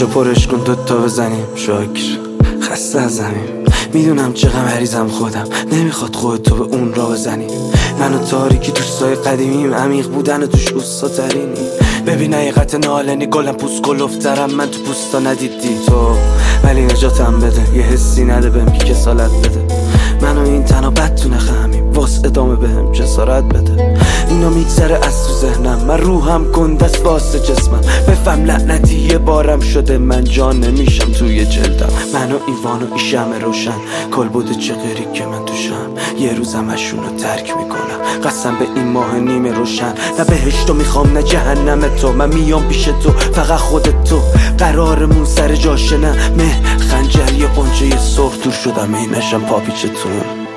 جاشو پرش کن دوتا بزنیم شکر خسته از زمین. میدونم چقدر مریضم خودم، نمیخواد خودتو به اون را بزنی. من و تاریکی دوستای قدیمیم، عمیق بودن و توش اوستا ترینی. ببین حقیقت نالنی گلم پوست کلوفترم، من تو پوستا ندیدی تو، ولی نجاتم بده. یه حسی نده بهم که کسالت بده. منو این تنها بد تو نخمیم، واس ادامه بهم جسارت بده. اینا میگذره از تو ذهنم، من روحم گندست واسه جسمم. بفهم لعنتی یه بارم شده، من جان نمیشم توی جلدم. منو ایوانو ای شمع روشن، کل بوده چه غیری که من توشم. یه روزم اشونو ترک میکنم، قسم به این ماه نیمه روشن. نه بهشتو میخوام نه جهنم تو، من میام پیش تو فقط خودت تو. قرارمون سر جاشه نه مه خنجر یه قنچه سرخ دور شدم ای نشم پاپیچتون.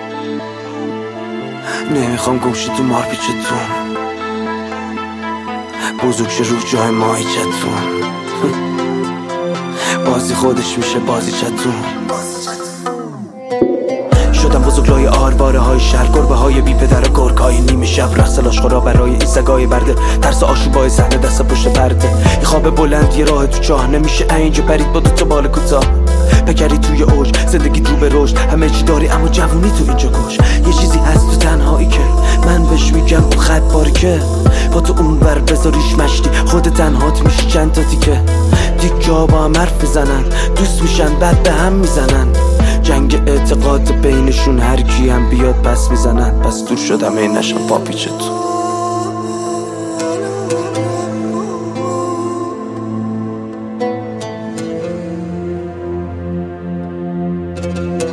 نمیخوام گمشی تو مار پیچتون، بزرگ شه رو جای ماهیچتون. بازی خودش میشه بازی چتون. شدم بزرگ لای آرواره های شهر، گربه های بی پدر و گرگ های نیمه شب. رقص لاشخورا برای این سگای برده، ترس آشوبای صحنه دست پشت پرده. این خواب بلند یه راه تو چاه، نمیشه اینجا پرید با دوتا بال کوتاه. بکری توی اوج زندگی رو به رشد، همه چی داری اما جوونی تو اینجا کش. یه چیزی هست تو تنهایی که من بهش میگم اون خط باریکه. با تو اون ور بذاریش مشتی، خود تنهات میشی چند تا تیکه. دیگه با هم حرف میزنن، دوست میشن بعد به هم میزنن. جنگ اعتقاد بینشون هر کی هم بیاد پس میزنن. پس دور شدم این نشم پاپیچتون.